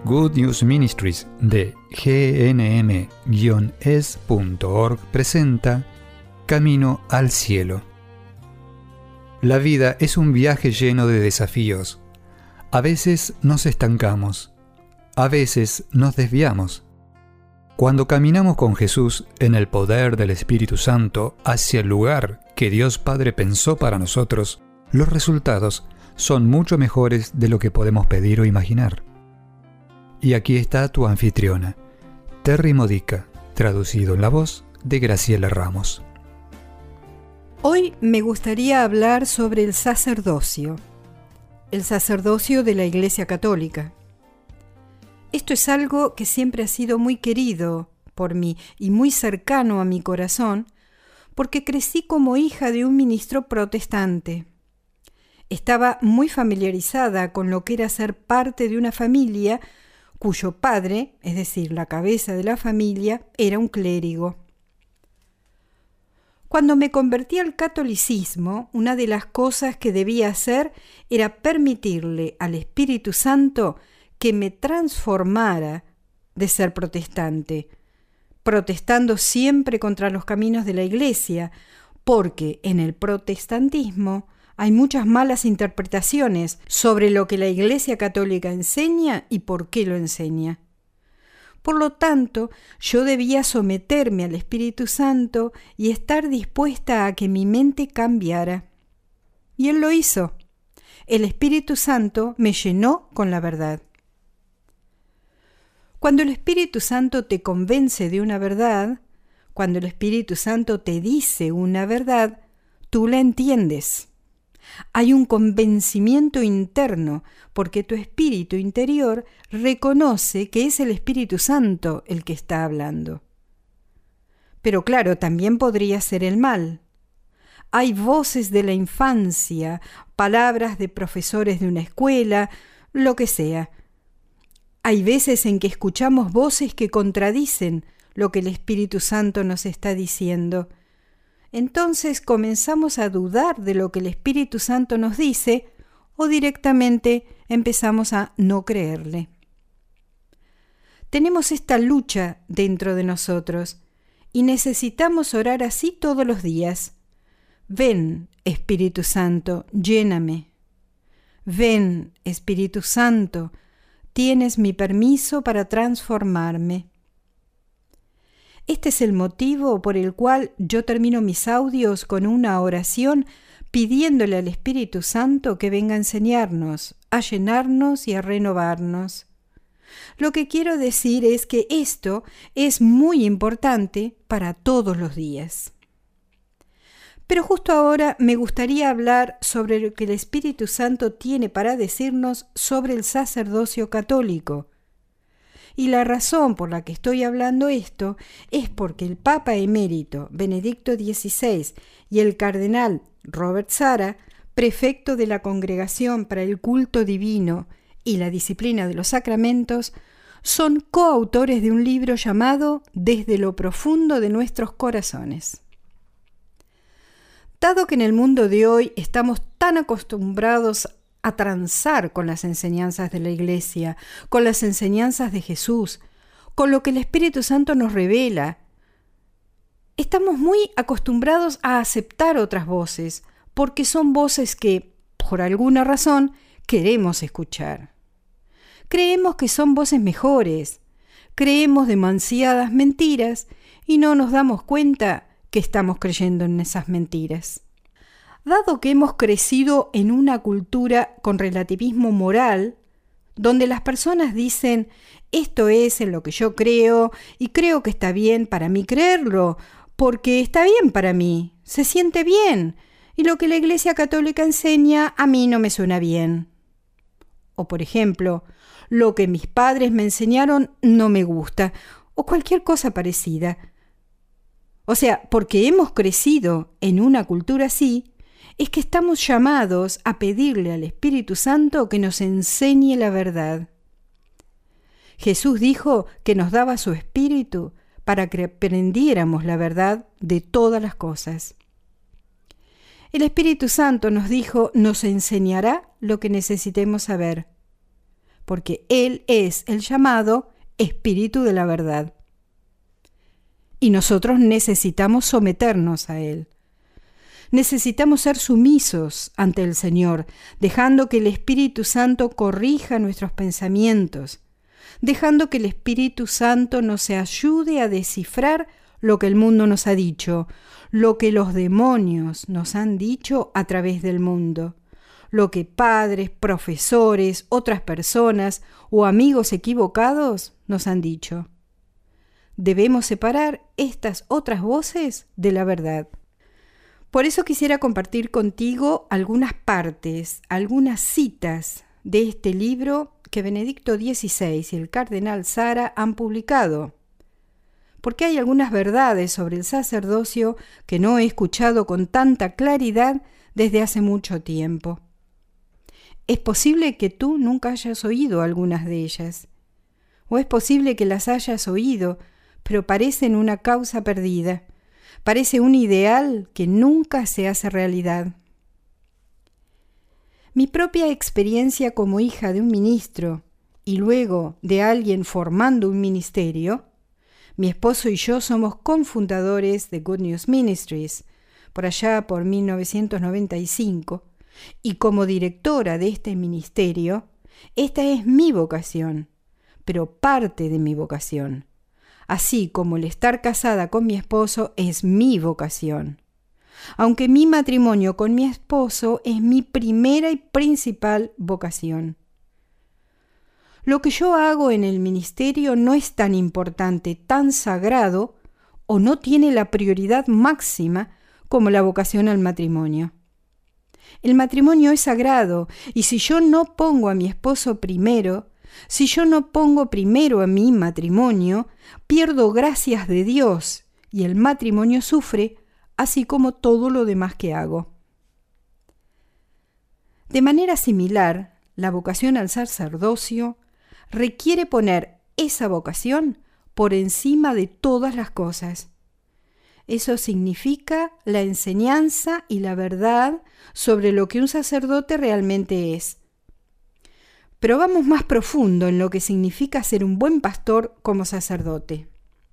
Good News Ministries de gnm-es.org presenta Camino al Cielo. La vida es un viaje lleno de desafíos. A veces nos estancamos, a veces nos desviamos. Cuando caminamos con Jesús en el poder del Espíritu Santo hacia el lugar que Dios Padre pensó para nosotros, los resultados son mucho mejores de lo que podemos pedir o imaginar. Y aquí está tu anfitriona, Terry Modica, traducido en la voz de Graciela Ramos. Hoy me gustaría hablar sobre el sacerdocio de la Iglesia Católica. Esto es algo que siempre ha sido muy querido por mí y muy cercano a mi corazón, porque crecí como hija de un ministro protestante. Estaba muy familiarizada con lo que era ser parte de una familia cuyo padre, es decir, la cabeza de la familia, era un clérigo. Cuando me convertí al catolicismo, una de las cosas que debía hacer era permitirle al Espíritu Santo que me transformara de ser protestante, protestando siempre contra los caminos de la Iglesia, porque en el protestantismo hay muchas malas interpretaciones sobre lo que la Iglesia Católica enseña y por qué lo enseña. Por lo tanto, yo debía someterme al Espíritu Santo y estar dispuesta a que mi mente cambiara. Y Él lo hizo. El Espíritu Santo me llenó con la verdad. Cuando el Espíritu Santo te convence de una verdad, cuando el Espíritu Santo te dice una verdad, tú la entiendes. Hay un convencimiento interno, porque tu espíritu interior reconoce que es el Espíritu Santo el que está hablando. Pero claro, también podría ser el mal. Hay voces de la infancia, palabras de profesores de una escuela, lo que sea. Hay veces en que escuchamos voces que contradicen lo que el Espíritu Santo nos está diciendo. Entonces comenzamos a dudar de lo que el Espíritu Santo nos dice o directamente empezamos a no creerle. Tenemos esta lucha dentro de nosotros y necesitamos orar así todos los días. Ven, Espíritu Santo, lléname. Ven, Espíritu Santo, tienes mi permiso para transformarme. Este es el motivo por el cual yo termino mis audios con una oración pidiéndole al Espíritu Santo que venga a enseñarnos, a llenarnos y a renovarnos. Lo que quiero decir es que esto es muy importante para todos los días. Pero justo ahora me gustaría hablar sobre lo que el Espíritu Santo tiene para decirnos sobre el sacerdocio católico. Y la razón por la que estoy hablando esto es porque el Papa emérito Benedicto XVI y el cardenal Robert Sarah, prefecto de la Congregación para el Culto Divino y la Disciplina de los Sacramentos, son coautores de un libro llamado Desde lo profundo de nuestros corazones. Dado que en el mundo de hoy estamos tan acostumbrados a transar con las enseñanzas de la Iglesia, con las enseñanzas de Jesús, con lo que el Espíritu Santo nos revela, estamos muy acostumbrados a aceptar otras voces, porque son voces que, por alguna razón, queremos escuchar. Creemos que son voces mejores, creemos demasiadas mentiras y no nos damos cuenta que estamos creyendo en esas mentiras. Dado que hemos crecido en una cultura con relativismo moral, donde las personas dicen, esto es en lo que yo creo y creo que está bien para mí creerlo, porque está bien para mí, se siente bien, y lo que la Iglesia Católica enseña a mí no me suena bien. O por ejemplo, lo que mis padres me enseñaron no me gusta, o cualquier cosa parecida. O sea, porque hemos crecido en una cultura así, es que estamos llamados a pedirle al Espíritu Santo que nos enseñe la verdad. Jesús dijo que nos daba su Espíritu para que aprendiéramos la verdad de todas las cosas. El Espíritu Santo nos dijo, nos enseñará lo que necesitemos saber. porque Él es el llamado Espíritu de la verdad. Y nosotros necesitamos someternos a Él. Necesitamos ser sumisos ante el Señor, dejando que el Espíritu Santo corrija nuestros pensamientos, dejando que el Espíritu Santo nos ayude a descifrar lo que el mundo nos ha dicho, lo que los demonios nos han dicho a través del mundo, lo que padres, profesores, otras personas o amigos equivocados nos han dicho. Debemos separar estas otras voces de la verdad. Por eso quisiera compartir contigo algunas partes, algunas citas de este libro que Benedicto XVI y el cardenal Sara han publicado, porque hay algunas verdades sobre el sacerdocio que no he escuchado con tanta claridad desde hace mucho tiempo. Es posible que tú nunca hayas oído algunas de ellas, o es posible que las hayas oído, pero parecen una causa perdida. Parece un ideal que nunca se hace realidad. Mi propia experiencia como hija de un ministro y luego de alguien formando un ministerio, mi esposo y yo somos cofundadores de Good News Ministries, por allá por 1995, y como directora de este ministerio, esta es mi vocación, pero parte de mi vocación. Así como el estar casada con mi esposo es mi vocación. Aunque mi matrimonio con mi esposo es mi primera y principal vocación. Lo que yo hago en el ministerio no es tan importante, tan sagrado, o no tiene la prioridad máxima como la vocación al matrimonio. El matrimonio es sagrado, y si yo no pongo a mi esposo primero, si yo no pongo primero a mi matrimonio, pierdo gracias de Dios y el matrimonio sufre, así como todo lo demás que hago. De manera similar, la vocación al sacerdocio requiere poner esa vocación por encima de todas las cosas. Eso significa la enseñanza y la verdad sobre lo que un sacerdote realmente es. Pero vamos más profundo en lo que significa ser un buen pastor como sacerdote.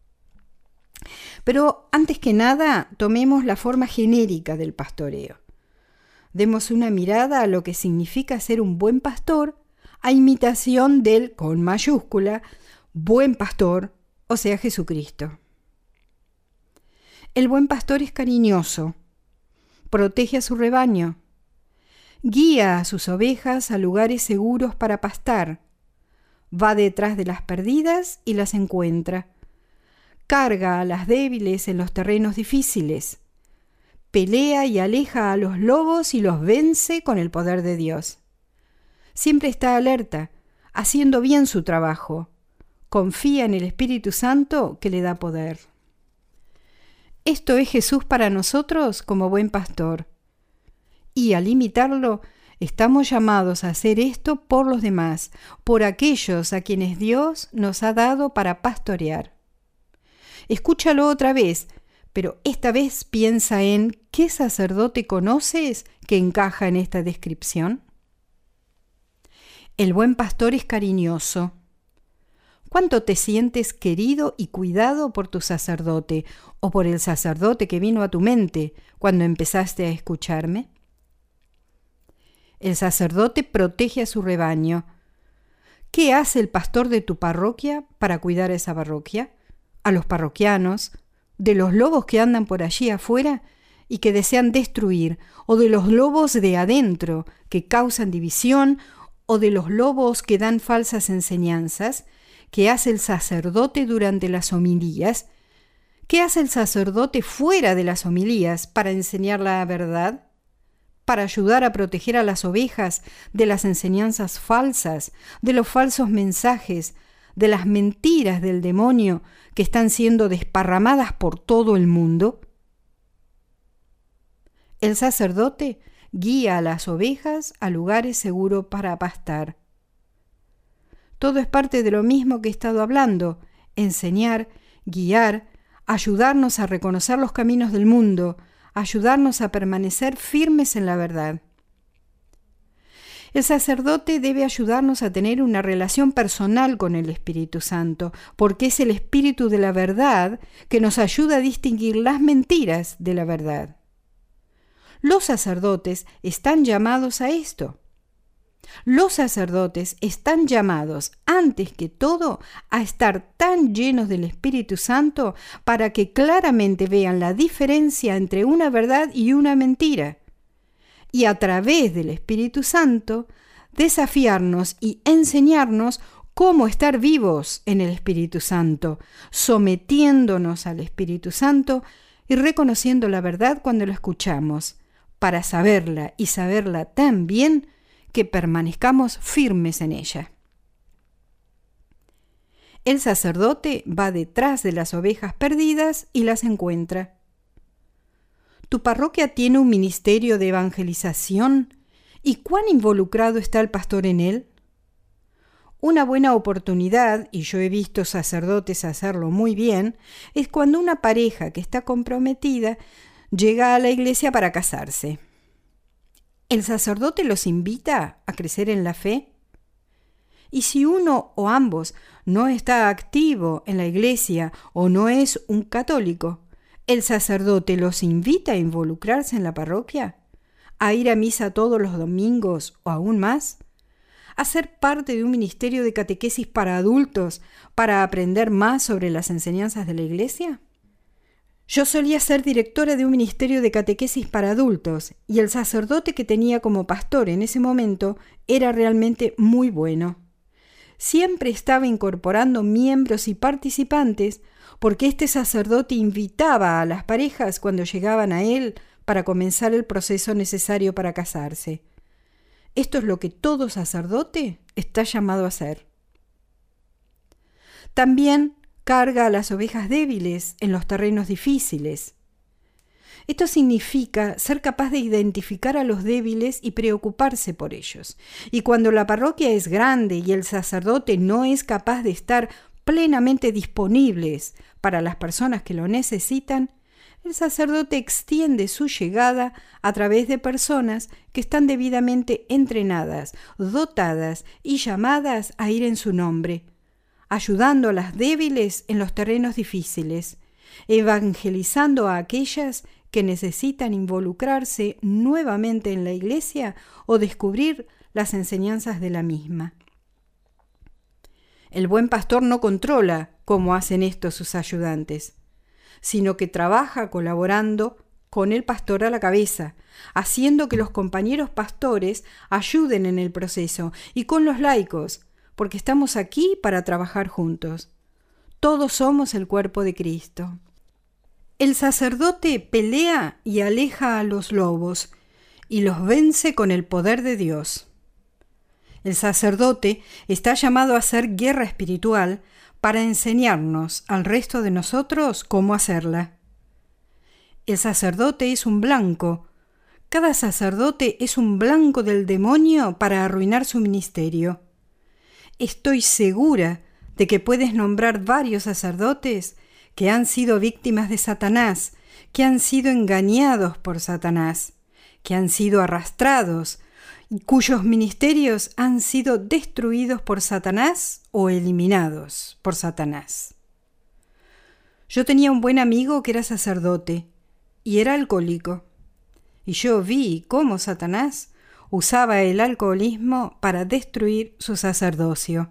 Pero antes que nada, tomemos la forma genérica del pastoreo. Demos una mirada a lo que significa ser un buen pastor, a imitación del, con mayúscula, buen pastor, o sea, Jesucristo. El buen pastor es cariñoso, protege a su rebaño, guía a sus ovejas a lugares seguros para pastar, va detrás de las perdidas y las encuentra, carga a las débiles en los terrenos difíciles, pelea y aleja a los lobos y los vence con el poder de Dios. Siempre está alerta, haciendo bien su trabajo, confía en el Espíritu Santo que le da poder. Esto es Jesús para nosotros como buen pastor. Y al imitarlo, estamos llamados a hacer esto por los demás, por aquellos a quienes Dios nos ha dado para pastorear. Escúchalo otra vez, pero esta vez piensa en ¿qué sacerdote conoces que encaja en esta descripción? El buen pastor es cariñoso. ¿Cuánto te sientes querido y cuidado por tu sacerdote o por el sacerdote que vino a tu mente cuando empezaste a escucharme? El sacerdote protege a su rebaño. ¿Qué hace el pastor de tu parroquia para cuidar a esa parroquia? A los parroquianos, de los lobos que andan por allí afuera y que desean destruir, o de los lobos de adentro que causan división, o de los lobos que dan falsas enseñanzas, ¿qué hace el sacerdote durante las homilías? ¿Qué hace el sacerdote fuera de las homilías para enseñar la verdad? Para ayudar a proteger a las ovejas de las enseñanzas falsas, de los falsos mensajes, de las mentiras del demonio que están siendo desparramadas por todo el mundo. El sacerdote guía a las ovejas a lugares seguros para pastar. Todo es parte de lo mismo que he estado hablando: enseñar, guiar, ayudarnos a reconocer los caminos del mundo, ayudarnos a permanecer firmes en la verdad. El sacerdote debe ayudarnos a tener una relación personal con el Espíritu Santo, porque es el Espíritu de la verdad que nos ayuda a distinguir las mentiras de la verdad. Los sacerdotes están llamados a esto. Los sacerdotes están llamados, antes que todo, a estar tan llenos del Espíritu Santo para que claramente vean la diferencia entre una verdad y una mentira. Y a través del Espíritu Santo, desafiarnos y enseñarnos cómo estar vivos en el Espíritu Santo, sometiéndonos al Espíritu Santo y reconociendo la verdad cuando la escuchamos, para saberla y saberla tan bien que permanezcamos firmes en ella. El sacerdote va detrás de las ovejas perdidas y las encuentra. ¿Tu parroquia tiene un ministerio de evangelización? ¿Y cuán involucrado está el pastor en él? Una buena oportunidad, y yo he visto sacerdotes hacerlo muy bien, es cuando una pareja que está comprometida llega a la iglesia para casarse. ¿El sacerdote los invita a crecer en la fe? Y si uno o ambos no está activo en la iglesia o no es un católico, ¿el sacerdote los invita a involucrarse en la parroquia? ¿A ir a misa todos los domingos o aún más? ¿A ser parte de un ministerio de catequesis para adultos para aprender más sobre las enseñanzas de la iglesia? Yo solía ser directora de un ministerio de catequesis para adultos y el sacerdote que tenía como pastor en ese momento era realmente muy bueno. Siempre estaba incorporando miembros y participantes porque este sacerdote invitaba a las parejas cuando llegaban a él para comenzar el proceso necesario para casarse. Esto es lo que todo sacerdote está llamado a hacer. También carga a las ovejas débiles en los terrenos difíciles. Esto significa ser capaz de identificar a los débiles y preocuparse por ellos. Y cuando la parroquia es grande y el sacerdote no es capaz de estar plenamente disponibles para las personas que lo necesitan, el sacerdote extiende su llegada a través de personas que están debidamente entrenadas, dotadas y llamadas a ir en su nombre, ayudando a las débiles en los terrenos difíciles, evangelizando a aquellas que necesitan involucrarse nuevamente en la iglesia o descubrir las enseñanzas de la misma. El buen pastor no controla cómo hacen esto sus ayudantes, sino que trabaja colaborando con el pastor a la cabeza, haciendo que los compañeros pastores ayuden en el proceso y con los laicos, porque estamos aquí para trabajar juntos. Todos somos el cuerpo de Cristo. El sacerdote pelea y aleja a los lobos y los vence con el poder de Dios. El sacerdote está llamado a hacer guerra espiritual para enseñarnos al resto de nosotros cómo hacerla. El sacerdote es un blanco. Cada sacerdote es un blanco del demonio para arruinar su ministerio. Estoy segura de que puedes nombrar varios sacerdotes que han sido víctimas de Satanás, que han sido engañados por Satanás, que han sido arrastrados y cuyos ministerios han sido destruidos por Satanás o eliminados por Satanás. Yo tenía un buen amigo que era sacerdote y era alcohólico, y yo vi cómo Satanás usaba el alcoholismo para destruir su sacerdocio.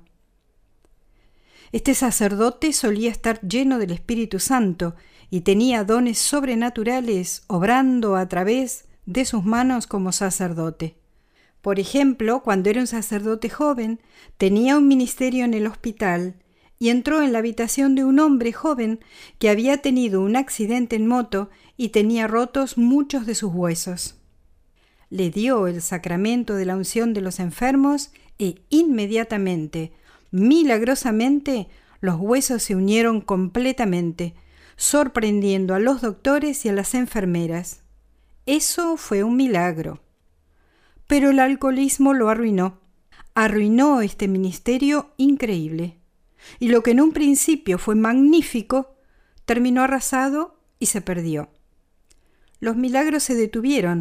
Este sacerdote solía estar lleno del Espíritu Santo y tenía dones sobrenaturales obrando a través de sus manos como sacerdote. Por ejemplo, cuando era un sacerdote joven, tenía un ministerio en el hospital y entró en la habitación de un hombre joven que había tenido un accidente en moto y tenía rotos muchos de sus huesos. Le dio el sacramento de la unción de los enfermos e inmediatamente, milagrosamente, los huesos se unieron completamente, sorprendiendo a los doctores y a las enfermeras. Eso fue un milagro. Pero el alcoholismo lo arruinó. Arruinó este ministerio increíble. Y lo que en un principio fue magnífico, terminó arrasado y se perdió. Los milagros se detuvieron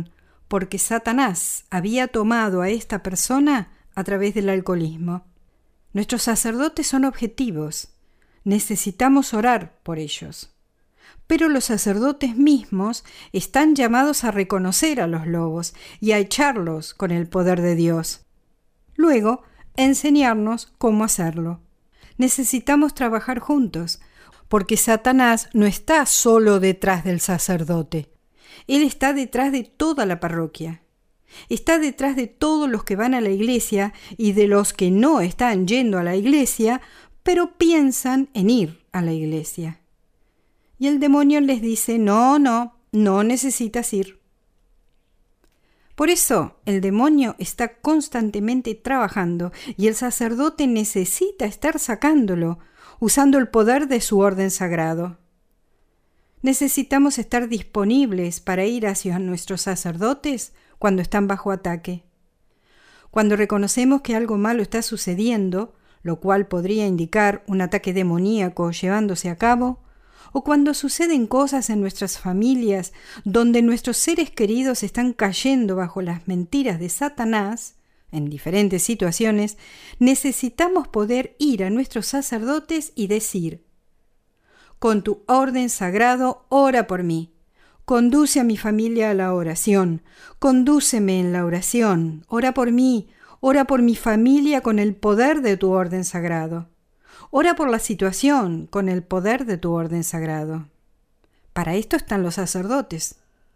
porque Satanás había tomado a esta persona a través del alcoholismo. Nuestros sacerdotes son objetivos. Necesitamos orar por ellos. Pero los sacerdotes mismos están llamados a reconocer a los lobos y a echarlos con el poder de Dios. Luego, enseñarnos cómo hacerlo. Necesitamos trabajar juntos, porque Satanás no está solo detrás del sacerdote. Él está detrás de toda la parroquia. Está detrás de todos los que van a la iglesia y de los que no están yendo a la iglesia, pero piensan en ir a la iglesia. Y el demonio les dice, no necesitas ir. Por eso el demonio está constantemente trabajando y el sacerdote necesita estar sacándolo, usando el poder de su orden sagrado. Necesitamos estar disponibles para ir hacia nuestros sacerdotes cuando están bajo ataque. Cuando reconocemos que algo malo está sucediendo, lo cual podría indicar un ataque demoníaco llevándose a cabo, o cuando suceden cosas en nuestras familias donde nuestros seres queridos están cayendo bajo las mentiras de Satanás, en diferentes situaciones, necesitamos poder ir a nuestros sacerdotes y decir: con tu orden sagrado, ora por mí. Conduce a mi familia a la oración. Condúceme en la oración. Ora por mí. Ora por mi familia con el poder de tu orden sagrado. Ora por la situación con el poder de tu orden sagrado. Para esto están los sacerdotes.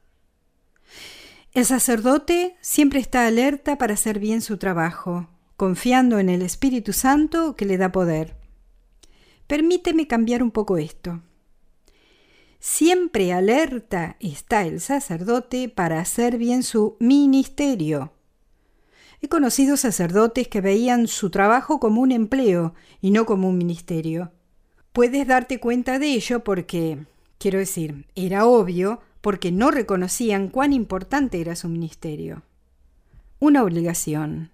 El sacerdote siempre está alerta para hacer bien su trabajo, confiando en el Espíritu Santo que le da poder. Permíteme cambiar un poco esto. Siempre alerta está el sacerdote para hacer bien su ministerio. He conocido sacerdotes que veían su trabajo como un empleo y no como un ministerio. Puedes darte cuenta de ello porque, era obvio, porque no reconocían cuán importante era su ministerio. Una obligación,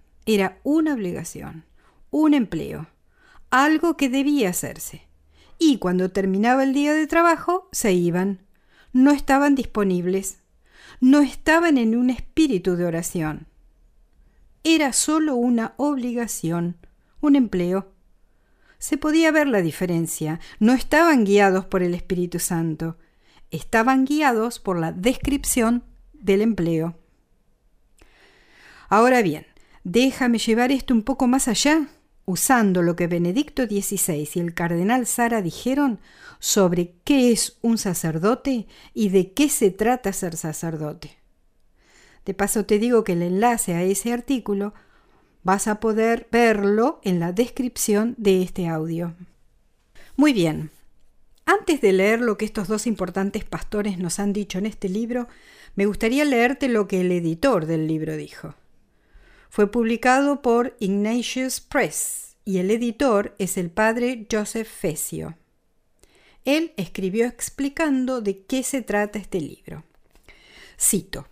un empleo, algo que debía hacerse. Y cuando terminaba el día de trabajo, se iban. No estaban disponibles. No estaban en un espíritu de oración. Era solo una obligación, un empleo. Se podía ver la diferencia. No estaban guiados por el Espíritu Santo. Estaban guiados por la descripción del empleo. Ahora bien, déjame llevar esto un poco más allá, usando lo que Benedicto XVI y el cardenal Sara dijeron sobre qué es un sacerdote y de qué se trata ser sacerdote. De paso te digo que el enlace a ese artículo vas a poder verlo en la descripción de este audio. Muy bien, antes de leer lo que estos dos importantes pastores nos han dicho en este libro, me gustaría leerte lo que el editor del libro dijo. Fue publicado por Ignatius Press y el editor es el padre Joseph Fessio. Él escribió explicando de qué se trata este libro. Cito: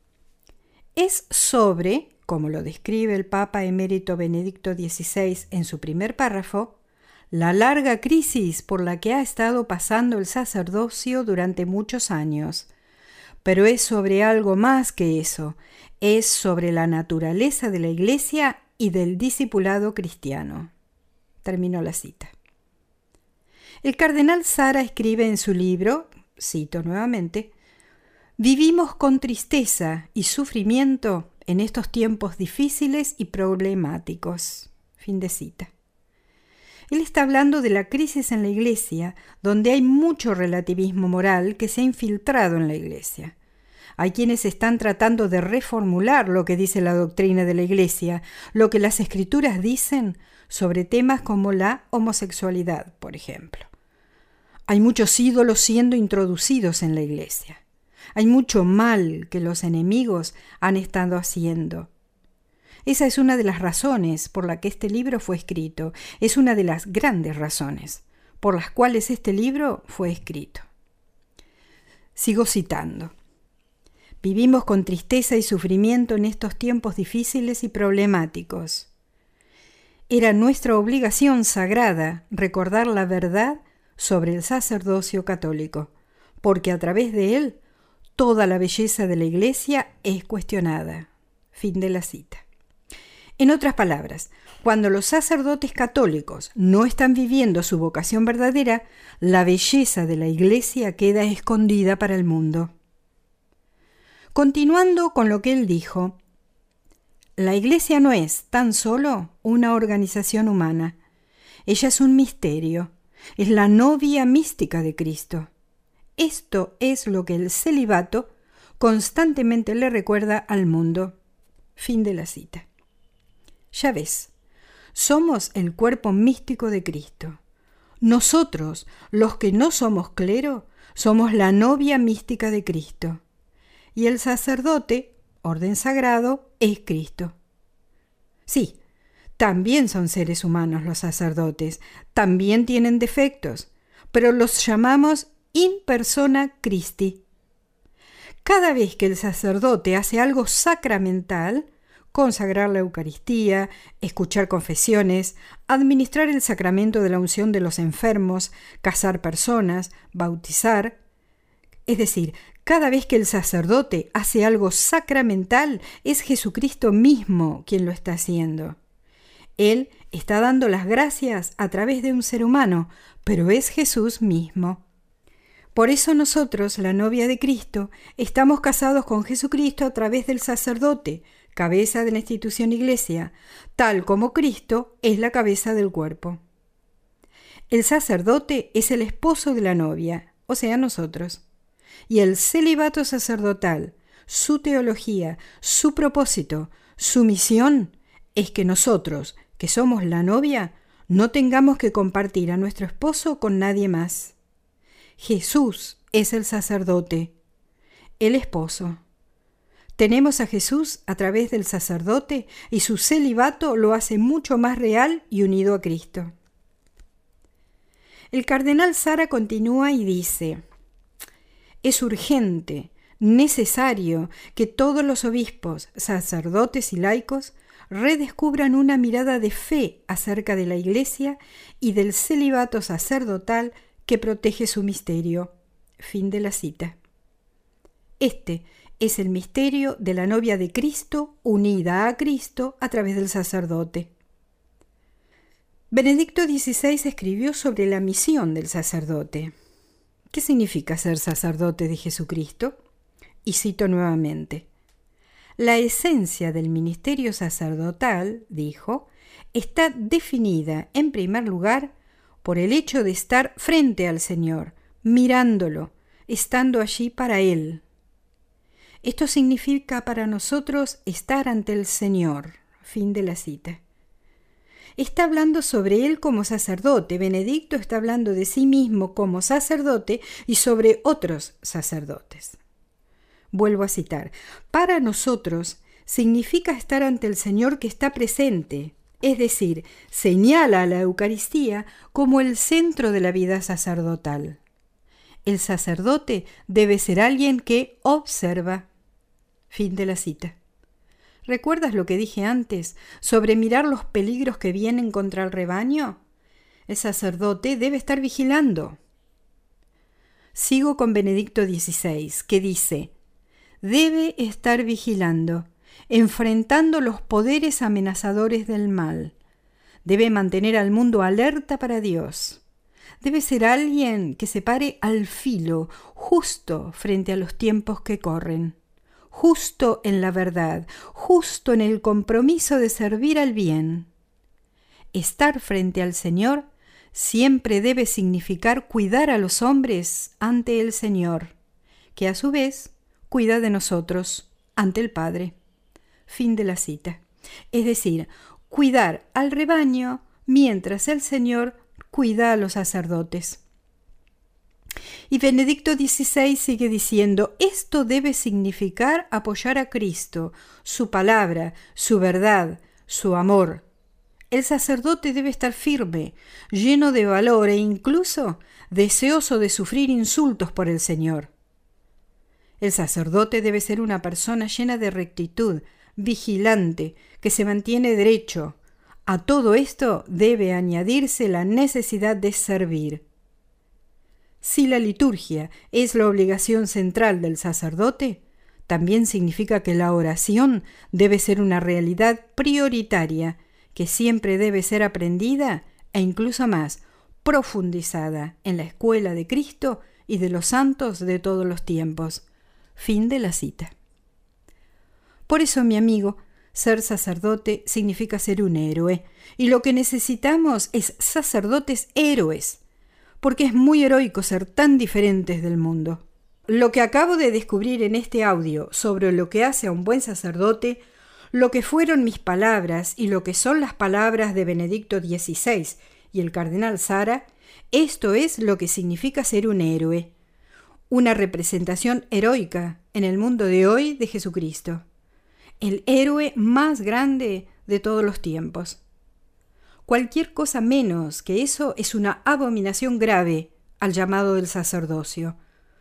es sobre, como lo describe el Papa emérito Benedicto XVI en su primer párrafo, la larga crisis por la que ha estado pasando el sacerdocio durante muchos años. Pero es sobre algo más que eso, es sobre la naturaleza de la Iglesia y del discipulado cristiano. Terminó la cita. El cardenal Sara escribe en su libro, cito nuevamente: vivimos con tristeza y sufrimiento en estos tiempos difíciles y problemáticos. Fin de cita. Él está hablando de la crisis en la Iglesia, donde hay mucho relativismo moral que se ha infiltrado en la Iglesia. Hay quienes están tratando de reformular lo que dice la doctrina de la Iglesia, lo que las Escrituras dicen sobre temas como la homosexualidad, por ejemplo. Hay muchos ídolos siendo introducidos en la Iglesia. Hay mucho mal que los enemigos han estado haciendo. Esa es una de las razones por la que este libro fue escrito. Es una de las grandes razones por las cuales este libro fue escrito. Sigo citando. Vivimos con tristeza y sufrimiento en estos tiempos difíciles y problemáticos. Era nuestra obligación sagrada recordar la verdad sobre el sacerdocio católico, porque a través de él toda la belleza de la Iglesia es cuestionada. Fin de la cita. En otras palabras, cuando los sacerdotes católicos no están viviendo su vocación verdadera, la belleza de la Iglesia queda escondida para el mundo. Continuando con lo que él dijo, la Iglesia no es tan solo una organización humana. Ella es un misterio, es la novia mística de Cristo. Esto es lo que el celibato constantemente le recuerda al mundo. Fin de la cita. Ya ves, somos el cuerpo místico de Cristo. Nosotros, los que no somos clero, somos la novia mística de Cristo. Y el sacerdote, orden sagrado, es Cristo. Sí, también son seres humanos los sacerdotes, también tienen defectos, pero los llamamos in persona Christi. Cada vez que el sacerdote hace algo sacramental, consagrar la Eucaristía, escuchar confesiones, administrar el sacramento de la unción de los enfermos, casar personas, bautizar, es decir, cada vez que el sacerdote hace algo sacramental, es Jesucristo mismo quien lo está haciendo. Él está dando las gracias a través de un ser humano, pero es Jesús mismo. Por eso nosotros, la novia de Cristo, estamos casados con Jesucristo a través del sacerdote, cabeza de la institución Iglesia, tal como Cristo es la cabeza del cuerpo. El sacerdote es el esposo de la novia, o sea, nosotros. Y el celibato sacerdotal, su teología, su propósito, su misión, es que nosotros, que somos la novia, no tengamos que compartir a nuestro esposo con nadie más. Jesús es el sacerdote, el esposo. Tenemos a Jesús a través del sacerdote y su celibato lo hace mucho más real y unido a Cristo. El cardenal Sara continúa y dice: es urgente, necesario que todos los obispos, sacerdotes y laicos redescubran una mirada de fe acerca de la Iglesia y del celibato sacerdotal que protege su misterio. Fin de la cita. Este es el misterio de la novia de Cristo unida a Cristo a través del sacerdote. Benedicto XVI escribió sobre la misión del sacerdote. ¿Qué significa ser sacerdote de Jesucristo? Y cito nuevamente: la esencia del ministerio sacerdotal, dijo, está definida en primer lugar por el hecho de estar frente al Señor, mirándolo, estando allí para Él. Esto significa para nosotros estar ante el Señor. Fin de la cita. Está hablando sobre Él como sacerdote. Benedicto está hablando de sí mismo como sacerdote y sobre otros sacerdotes. Vuelvo a citar: para nosotros significa estar ante el Señor que está presente, es decir, señala a la Eucaristía como el centro de la vida sacerdotal. El sacerdote debe ser alguien que observa. Fin de la cita. ¿Recuerdas lo que dije antes sobre mirar los peligros que vienen contra el rebaño? El sacerdote debe estar vigilando. Sigo con Benedicto XVI, que dice: debe estar vigilando, enfrentando los poderes amenazadores del mal. Debe mantener al mundo alerta para Dios. Debe ser alguien que se pare al filo, justo frente a los tiempos que corren, justo en la verdad, justo en el compromiso de servir al bien. Estar frente al Señor siempre debe significar cuidar a los hombres ante el Señor, que a su vez cuida de nosotros ante el Padre. Fin de la cita. Es decir, cuidar al rebaño mientras el Señor cuida a los sacerdotes. Y Benedicto XVI sigue diciendo: esto debe significar apoyar a Cristo, su palabra, su verdad, su amor. El sacerdote debe estar firme, lleno de valor e incluso deseoso de sufrir insultos por el Señor. El sacerdote debe ser una persona llena de rectitud, vigilante, que se mantiene derecho. A todo esto debe añadirse la necesidad de servir. Si la liturgia es la obligación central del sacerdote, también significa que la oración debe ser una realidad prioritaria, que siempre debe ser aprendida e incluso más profundizada en la escuela de Cristo y de los santos de todos los tiempos. Fin de la cita. Por eso, mi amigo, ser sacerdote significa ser un héroe, y lo que necesitamos es sacerdotes héroes, porque es muy heroico ser tan diferentes del mundo. Lo que acabo de descubrir en este audio sobre lo que hace a un buen sacerdote, lo que fueron mis palabras y lo que son las palabras de Benedicto XVI y el cardenal Sara, esto es lo que significa ser un héroe, una representación heroica en el mundo de hoy de Jesucristo, el héroe más grande de todos los tiempos. Cualquier cosa menos que eso es una abominación grave al llamado del sacerdocio.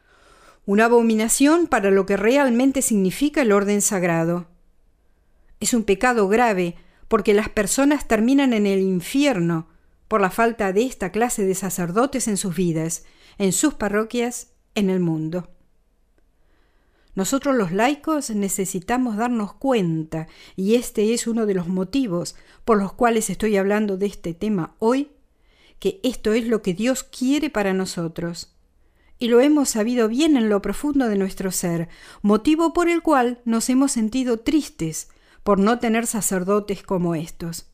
Una abominación para lo que realmente significa el orden sagrado. Es un pecado grave porque las personas terminan en el infierno por la falta de esta clase de sacerdotes en sus vidas, en sus parroquias, en el mundo. Nosotros los laicos necesitamos darnos cuenta, y este es uno de los motivos por los cuales estoy hablando de este tema hoy, que esto es lo que Dios quiere para nosotros. Y lo hemos sabido bien en lo profundo de nuestro ser, motivo por el cual nos hemos sentido tristes por no tener sacerdotes como estos.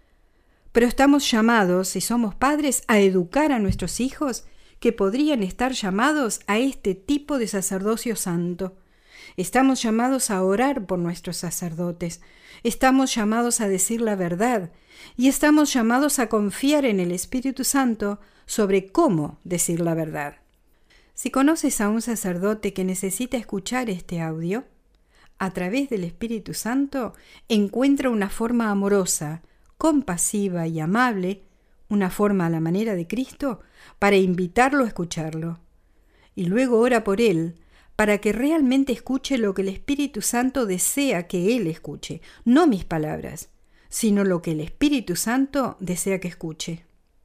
Pero estamos llamados, si somos padres, a educar a nuestros hijos que podrían estar llamados a este tipo de sacerdocio santo. Estamos llamados a orar por nuestros sacerdotes, estamos llamados a decir la verdad y estamos llamados a confiar en el Espíritu Santo sobre cómo decir la verdad. Si conoces a un sacerdote que necesita escuchar este audio, a través del Espíritu Santo encuentra una forma amorosa, compasiva y amable, una forma a la manera de Cristo, para invitarlo a escucharlo. Y luego ora por él, para que realmente escuche lo que el Espíritu Santo desea que él escuche, no mis palabras, sino lo que el Espíritu Santo desea que escuche.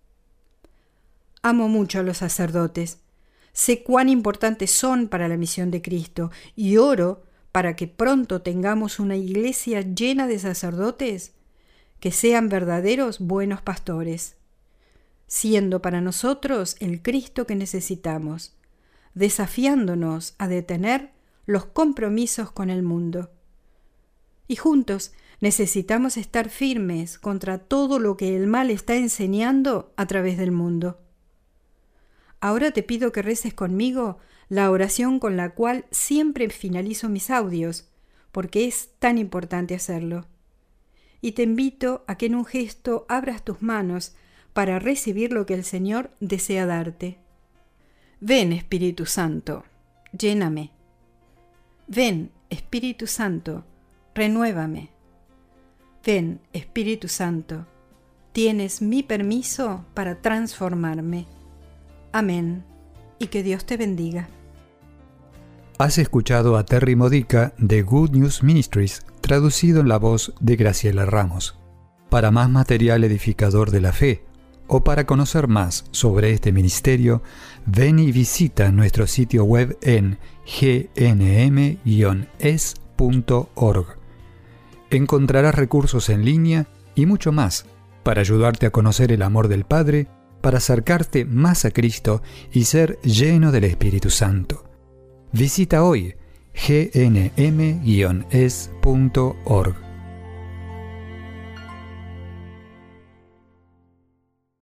Amo mucho a los sacerdotes. Sé cuán importantes son para la misión de Cristo y oro para que pronto tengamos una iglesia llena de sacerdotes que sean verdaderos buenos pastores, siendo para nosotros el Cristo que necesitamos, desafiándonos a detener los compromisos con el mundo. Y juntos necesitamos estar firmes contra todo lo que el mal está enseñando a través del mundo. Ahora te pido que reces conmigo la oración con la cual siempre finalizo mis audios, porque es tan importante hacerlo. Y te invito a que en un gesto abras tus manos para recibir lo que el Señor desea darte. Ven, Espíritu Santo, lléname. Ven, Espíritu Santo, renuévame. Ven, Espíritu Santo, tienes mi permiso para transformarme. Amén, y que Dios te bendiga. Has escuchado a Terry Modica de Good News Ministries, traducido en la voz de Graciela Ramos. Para más material edificador de la fe, o para conocer más sobre este ministerio, ven y visita nuestro sitio web en gnm-es.org. Encontrarás recursos en línea y mucho más para ayudarte a conocer el amor del Padre, para acercarte más a Cristo y ser lleno del Espíritu Santo. Visita hoy gnm-es.org.